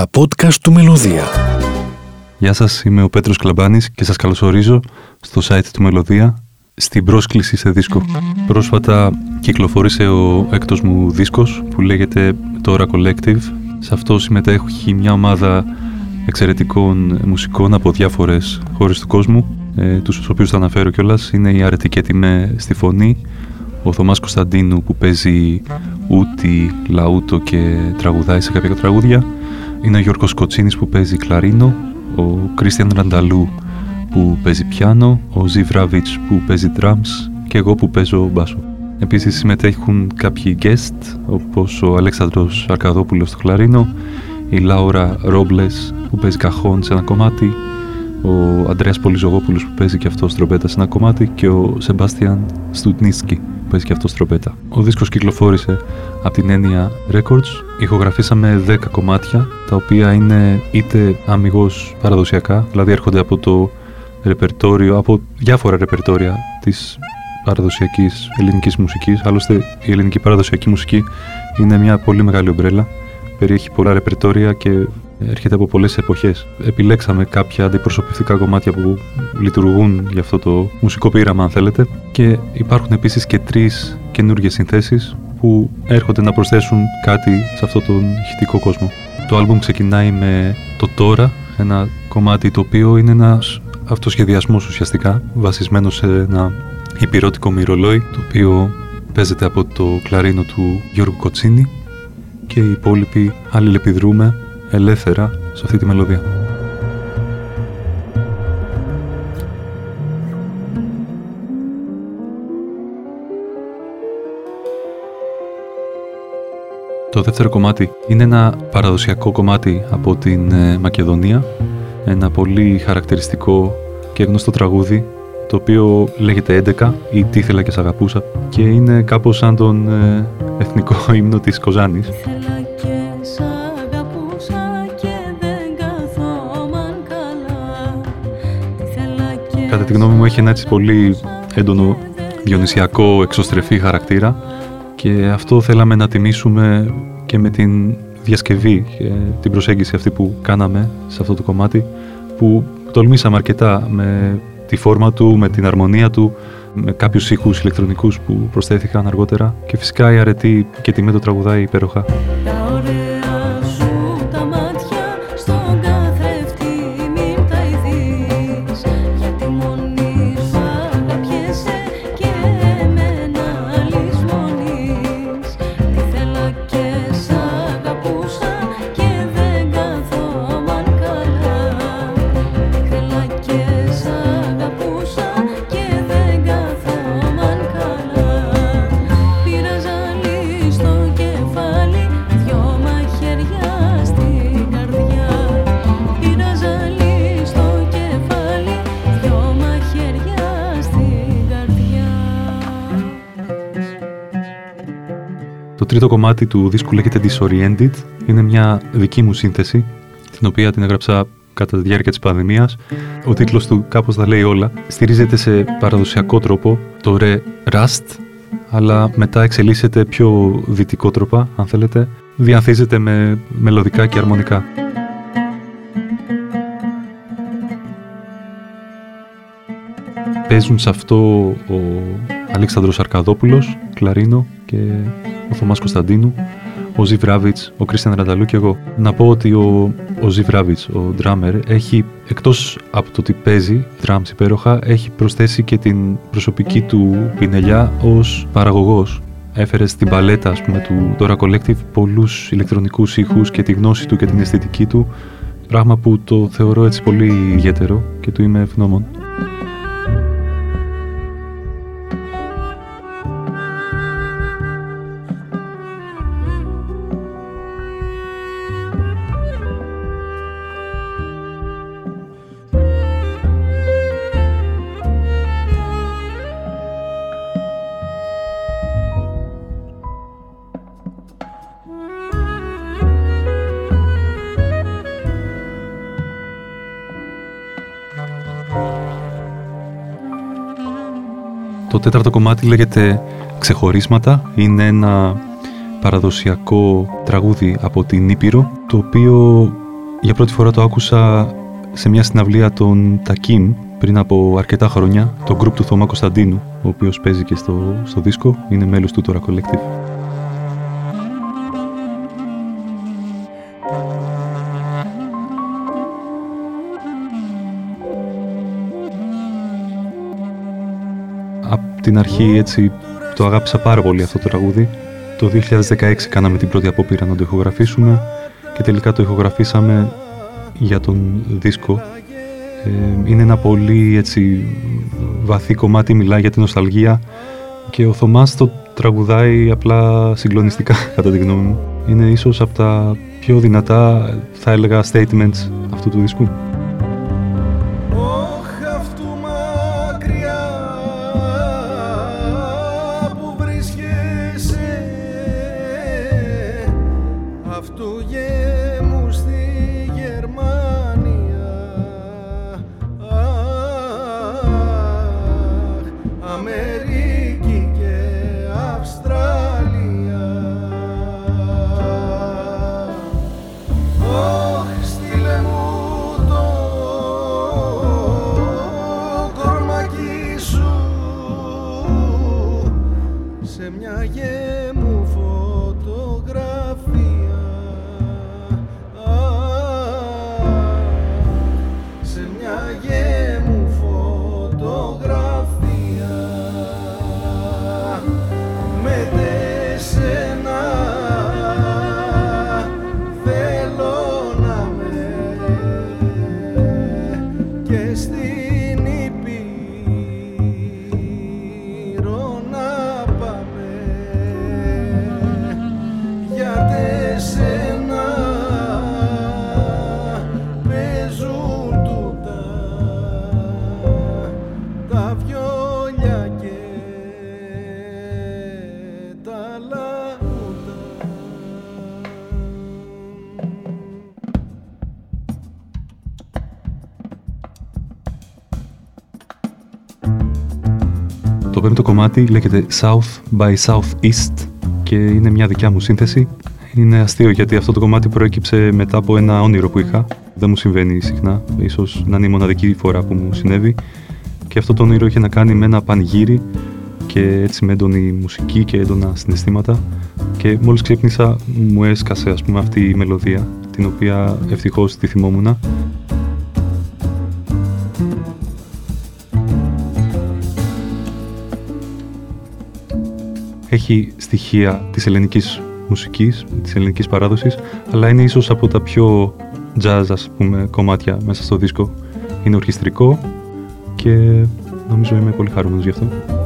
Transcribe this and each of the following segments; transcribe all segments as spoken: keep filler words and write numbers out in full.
Τα podcast του Μελωδία. Γεια σας, είμαι ο Πέτρος Κλαμπάνης και σας καλωσορίζω στο site του Μελωδία στην πρόσκληση σε δίσκο. Πρόσφατα κυκλοφόρησε ο έκτος μου δίσκος που λέγεται Τώρα Collective. Σε αυτό συμμετέχει μια ομάδα εξαιρετικών μουσικών από διάφορες χώρες του κόσμου, ε, τους οποίους θα αναφέρω κιόλας. Είναι η Αρετή και Τιμέ στη φωνή, ο Θωμάς Κωνσταντίνου που παίζει ούτι, λαούτο και τραγουδάει σε κάποια τραγούδια, είναι ο Γιώργος Κοτσίνης που παίζει κλαρίνο, ο Κρίστιαν Ρανταλού που παίζει πιάνο, ο Ζι Βράβιτς που παίζει drums και εγώ που παίζω μπάσο. Επίσης συμμετέχουν κάποιοι guest όπως ο Αλέξανδρος Αρκαδόπουλος στο κλαρίνο, η Λάουρα Ρόμπλες που παίζει καχόν σε ένα κομμάτι, ο Ανδρέας Πολυζογόπουλος που παίζει και αυτός τρομπέτα σε ένα κομμάτι και ο Σεμπάστιαν Στουτνίσκι που παίζει και αυτός τρομπέτα. Ο δίσκος κυκλοφόρησε από την Έννοια Records. Ηχογραφήσαμε δέκα κομμάτια, τα οποία είναι είτε αμιγώς παραδοσιακά, δηλαδή έρχονται από το ρεπερτόριο, από διάφορα ρεπερτόρια της παραδοσιακής ελληνικής μουσικής. Άλλωστε η ελληνική παραδοσιακή μουσική είναι μια πολύ μεγάλη ομπρέλα, περιέχει πολλά ρεπερτόρια και έρχεται από πολλές εποχές. Επιλέξαμε κάποια αντιπροσωπευτικά κομμάτια που λειτουργούν για αυτό το μουσικό πείραμα, αν θέλετε, και υπάρχουν επίσης και τρεις καινούργιες συνθέσεις που έρχονται να προσθέσουν κάτι σε αυτό τον ηχητικό κόσμο. Το άλμπουμ ξεκινάει με το Τώρα, ένα κομμάτι το οποίο είναι ένας αυτοσχεδιασμός ουσιαστικά, βασισμένος σε ένα υπηρώτικο μυρολόι, το οποίο παίζεται από το κλαρίνο του Γιώργου Κοτσίνη και οι υπόλοιποι αλληλεπιδρούμε ελεύθερα σε αυτή τη μελωδία. Το δεύτερο κομμάτι είναι ένα παραδοσιακό κομμάτι από την ε, Μακεδονία, ένα πολύ χαρακτηριστικό και γνωστό τραγούδι, το οποίο λέγεται έντεκα ή Τι ήθελα και σ' αγαπούσα και είναι κάπως σαν τον ε, εθνικό ύμνο της Κοζάνης. Κατά τη γνώμη μου έχει ένα έτσι πολύ έντονο διονυσιακό εξωστρεφή χαρακτήρα και αυτό θέλαμε να τιμήσουμε και με την διασκευή και την προσέγγιση αυτή που κάναμε σε αυτό το κομμάτι, που τολμήσαμε αρκετά με τη φόρμα του, με την αρμονία του, με κάποιους ήχους ηλεκτρονικούς που προσθέθηκαν αργότερα και φυσικά η Αρετή και Τιμέ το τραγουδάει υπέροχα. Το τρίτο κομμάτι του δίσκου λέγεται Disoriented. Είναι μια δική μου σύνθεση, την οποία την έγραψα κατά τη διάρκεια της πανδημίας. Ο τίτλος του κάπως τα λέει όλα. Στηρίζεται σε παραδοσιακό τρόπο, το ρε Rust, αλλά μετά εξελίσσεται πιο δυτικότροπα, αν θέλετε. Διανθίζεται με μελωδικά και αρμονικά. Παίζουν σε αυτό ο Αλέξανδρος Αρκαδόπουλος, κλαρίνο, και ο Θωμάς Κωνσταντίνου, ο Ζι Βράβιτς, ο Κρίστιαν Ρανταλού και εγώ. Να πω ότι ο, ο Ζι Βράβιτς, ο drummer, έχει, εκτός από το ότι παίζει drums υπέροχα, έχει προσθέσει και την προσωπική του πινελιά ως παραγωγός. Έφερε στην παλέτα, ας πούμε, του Τώρα Collective πολλούς ηλεκτρονικούς ήχους και τη γνώση του και την αισθητική του, πράγμα που το θεωρώ έτσι πολύ ιδιαίτερο και του είμαι ευγνώμων. Το τέταρτο κομμάτι λέγεται Ξεχωρίσματα. Είναι ένα παραδοσιακό τραγούδι από την Ήπειρο, το οποίο Για πρώτη φορά το άκουσα σε μια συναυλία των Τακίμ πριν από αρκετά χρόνια, το γκρουπ του Θωμά Κωνσταντίνου, ο οποίος παίζει και στο, στο δίσκο, είναι μέλος του Tora Collective. Από την αρχή έτσι το αγάπησα πάρα πολύ αυτό το τραγούδι. Το δύο χιλιάδες δεκαέξι κάναμε την πρώτη απόπειρα να το ηχογραφήσουμε και τελικά το ηχογραφήσαμε για τον δίσκο. Ε, είναι ένα πολύ έτσι βαθύ κομμάτι, μιλάει για την νοσταλγία και ο Θωμάς το τραγουδάει απλά συγκλονιστικά κατά τη γνώμη μου. Είναι ίσως από τα πιο δυνατά, θα έλεγα, statements αυτού του δίσκου. Το πέμπτο κομμάτι λέγεται South by Southeast και είναι μια δικιά μου σύνθεση. Είναι αστείο γιατί αυτό το κομμάτι προέκυψε μετά από ένα όνειρο που είχα. Δεν μου συμβαίνει συχνά, ίσως να είναι η μοναδική φορά που μου συνέβη. Και αυτό το όνειρο είχε να κάνει με ένα πανηγύρι και έτσι με έντονη μουσική και έντονα συναισθήματα. Και μόλις ξύπνησα μου έσκασε ας πούμε αυτή η μελωδία, την οποία ευτυχώς τη θυμόμουνα. Έχει στοιχεία της ελληνικής μουσικής, της ελληνικής παράδοσης, αλλά είναι ίσως από τα πιο jazz, ας πούμε, κομμάτια μέσα στο δίσκο. Είναι ορχιστρικό και νομίζω είμαι πολύ χαρούμενος γι' αυτό.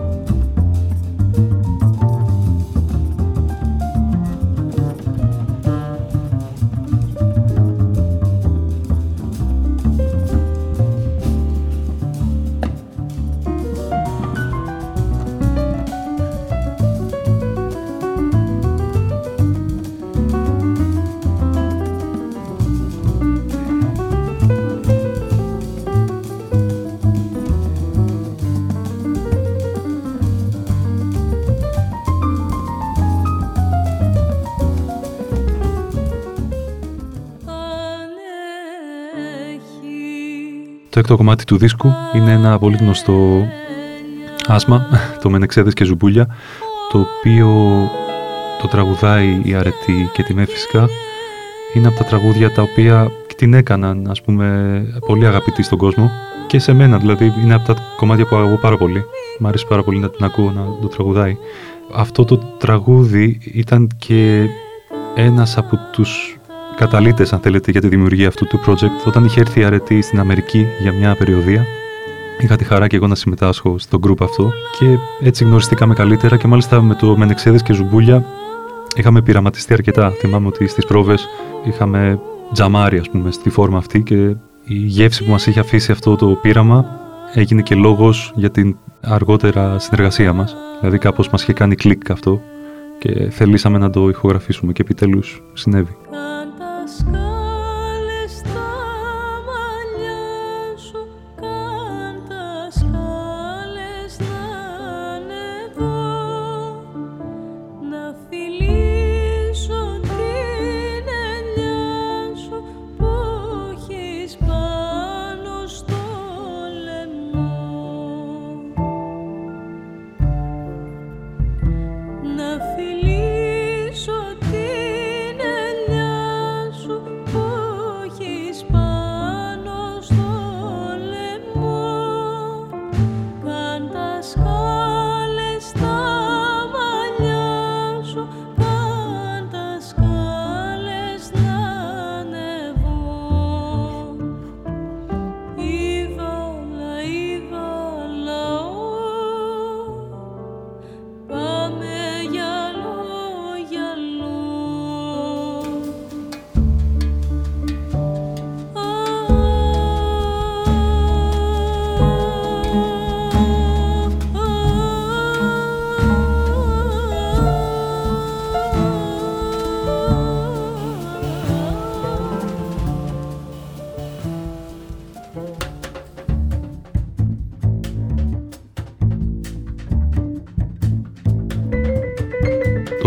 Το έκτο κομμάτι του δίσκου είναι ένα πολύ γνωστό άσμα, το Μενεξέδες και Ζουμπούλια, το οποίο το τραγουδάει η Αρετή και τη Μέ φυσικά. Είναι από τα τραγούδια τα οποία την έκαναν, ας πούμε, πολύ αγαπητή στον κόσμο και σε μένα, δηλαδή είναι από τα κομμάτια που αγαπώ πάρα πολύ. Μ' αρέσει πάρα πολύ να την ακούω, να το τραγουδάει. Αυτό το τραγούδι ήταν και ένας από τους καταλύτες, αν θέλετε, για τη δημιουργία αυτού του project. Όταν είχε έρθει η Αρετή στην Αμερική για μια περιοδεία, είχα τη χαρά και εγώ να συμμετάσχω στο group αυτό και έτσι γνωριστήκαμε καλύτερα και μάλιστα με το Μενεξέδες και Ζουμπούλια είχαμε πειραματιστεί αρκετά. Θυμάμαι ότι στις πρόβες είχαμε τζαμάρι, ας πούμε, στη φόρμα αυτή και η γεύση που μας είχε αφήσει αυτό το πείραμα έγινε και λόγος για την αργότερα συνεργασία μας. Δηλαδή κάπως μας είχε κάνει κλικ αυτό και θελήσαμε να το ηχογραφήσουμε και επιτέλους συνέβη. Φιλήσω την ελιά σου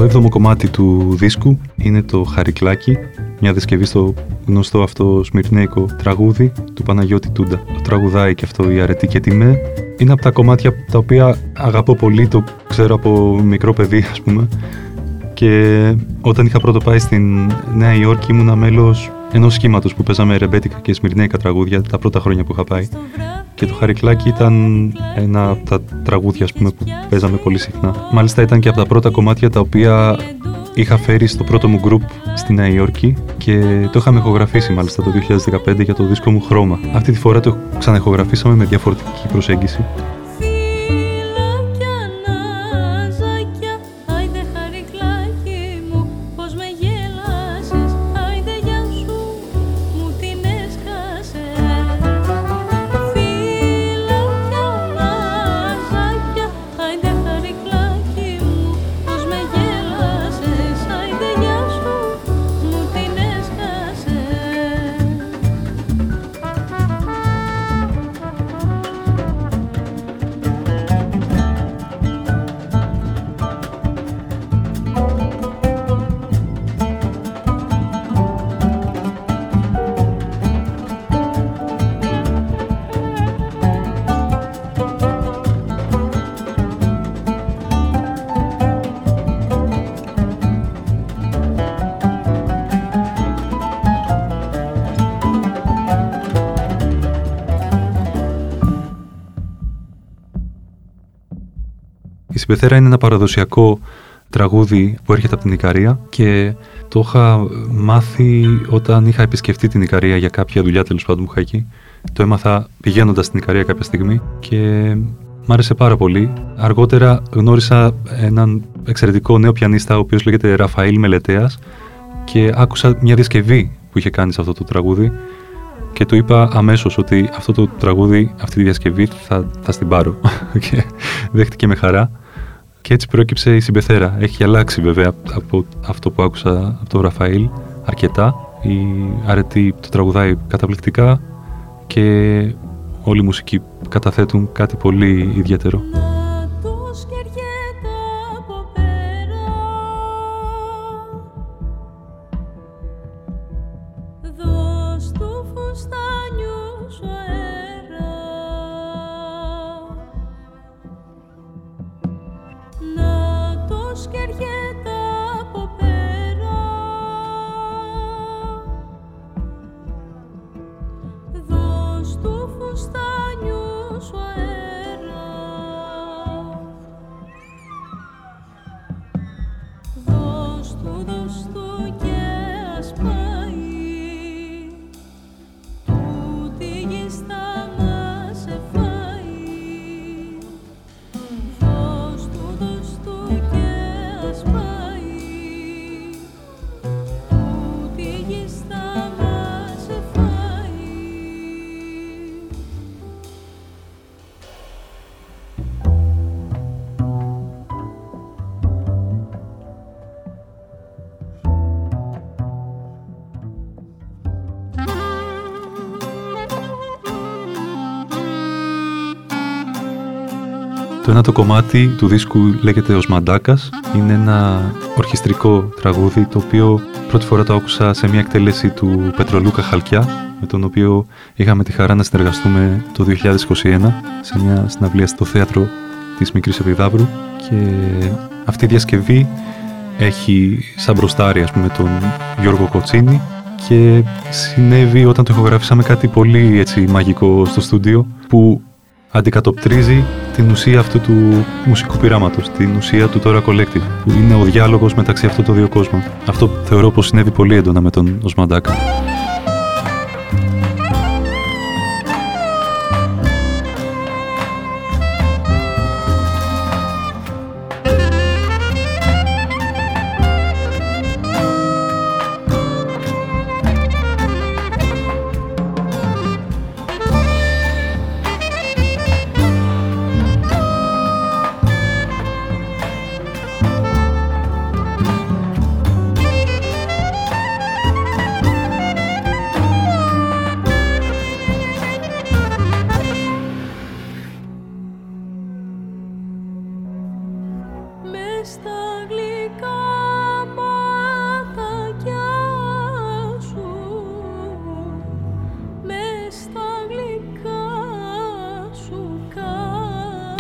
έβδομο κομμάτι του δίσκου είναι το Χαρικλάκι, μια διασκευή στο γνωστό αυτό σμυρνέικο τραγούδι του Παναγιώτη Τούντα. Το τραγουδάει και αυτό η Αρετή και Τιμέ. Είναι από τα κομμάτια τα οποία αγαπώ πολύ, το ξέρω από μικρό παιδί, ας πούμε. Και όταν είχα πρώτο πάει στην Νέα Υόρκη ήμουνα μέλος ενός σχήματος που παίζαμε ρεμπέτικα και σμυρνέικα τραγούδια τα πρώτα χρόνια που είχα πάει. Και το Χαρικλάκι ήταν ένα από τα τραγούδια, ας πούμε, που παίζαμε πολύ συχνά. Μάλιστα ήταν και από τα πρώτα κομμάτια τα οποία είχα φέρει στο πρώτο μου γκρουπ στη Νέα Υόρκη και το είχαμε ηχογραφήσει μάλιστα το δύο χιλιάδες δεκαπέντε για το δίσκο μου Χρώμα. Αυτή τη φορά το ξαναηχογραφήσαμε με διαφορετική προσέγγιση. Η Συμπεθέρα είναι ένα παραδοσιακό τραγούδι που έρχεται από την Ικαρία και το είχα μάθει όταν είχα επισκεφτεί την Ικαρία για κάποια δουλειά, τέλος πάντων, που είχα εκεί. Το έμαθα πηγαίνοντας στην Ικαρία κάποια στιγμή και μ' άρεσε πάρα πολύ. Αργότερα γνώρισα έναν εξαιρετικό νέο πιανίστα, ο οποίος λέγεται Ραφαήλ Μελετέας, και άκουσα μια διασκευή που είχε κάνει σε αυτό το τραγούδι και του είπα αμέσως ότι αυτό το τραγούδι, αυτή τη διασκευή θα, θα στην πάρω και δέχτηκε με χαρά. Και έτσι προέκυψε η Συμπεθέρα. Έχει αλλάξει βέβαια από αυτό που άκουσα από τον Ραφαήλ αρκετά. Η Αρετή το τραγουδάει καταπληκτικά και όλοι οι μουσικοί καταθέτουν κάτι πολύ ιδιαίτερο. Το ένα το κομμάτι του δίσκου λέγεται «Οσμαντάκας». Είναι ένα ορχιστρικό τραγούδι, το οποίο πρώτη φορά το άκουσα σε μια εκτέλεση του Πετρολούκα Χαλκιά, με τον οποίο είχαμε τη χαρά να συνεργαστούμε το δύο χιλιάδες είκοσι ένα σε μια συναυλία στο θέατρο της Μικρής Επιδαύρου. Και αυτή η διασκευή έχει σαν μπροστάρι, ας πούμε, τον Γιώργο Κοτσίνη και συνέβη όταν το ηχογραφήσαμε κάτι πολύ έτσι μαγικό στο στούντιο, που αντικατοπτρίζει την ουσία αυτού του μουσικού πειράματος, την ουσία του Tora Collective, που είναι ο διάλογος μεταξύ αυτών των δύο κόσμων. Αυτό θεωρώ πως συνέβη πολύ έντονα με τον Οσμαντάκα.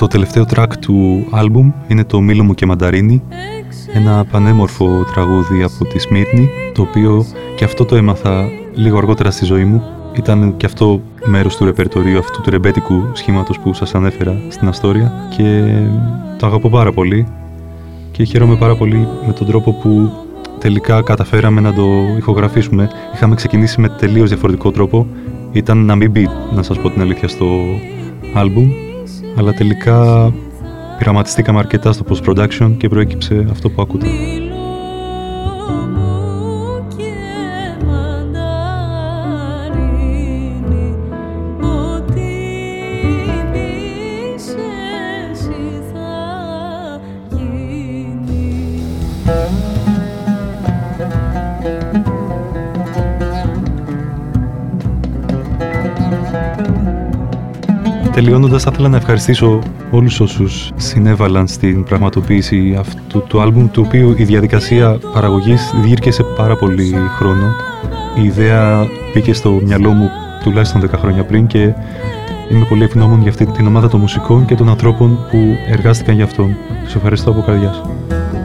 Το τελευταίο track του άλμπουμ είναι το «Μήλο μου και μανταρίνι», ένα πανέμορφο τραγούδι από τη Σμύρνη, το οποίο και αυτό το έμαθα λίγο αργότερα στη ζωή μου. Ήταν και αυτό μέρος του ρεπερτορίου αυτού του ρεμπέτικου σχήματος που σας ανέφερα στην Αστόρια και το αγαπώ πάρα πολύ και χαίρομαι πάρα πολύ με τον τρόπο που τελικά καταφέραμε να το ηχογραφήσουμε. Είχαμε ξεκινήσει με τελείως διαφορετικό τρόπο, ήταν να μην μπει, να σας πω την αλήθεια, στο άλμπουμ, αλλά τελικά πειραματιστήκαμε αρκετά στο post-production και προέκυψε αυτό που ακούτε. Τελειώνοντας, θα ήθελα να ευχαριστήσω όλους όσους συνέβαλαν στην πραγματοποίηση αυτού του άλμπουμ, το οποίο η διαδικασία παραγωγής διήρκεσε πάρα πολύ χρόνο. Η ιδέα μπήκε στο μυαλό μου τουλάχιστον δέκα χρόνια πριν και είμαι πολύ ευγνώμων για αυτή την ομάδα των μουσικών και των ανθρώπων που εργάστηκαν για αυτόν. Τους ευχαριστώ από καρδιάς.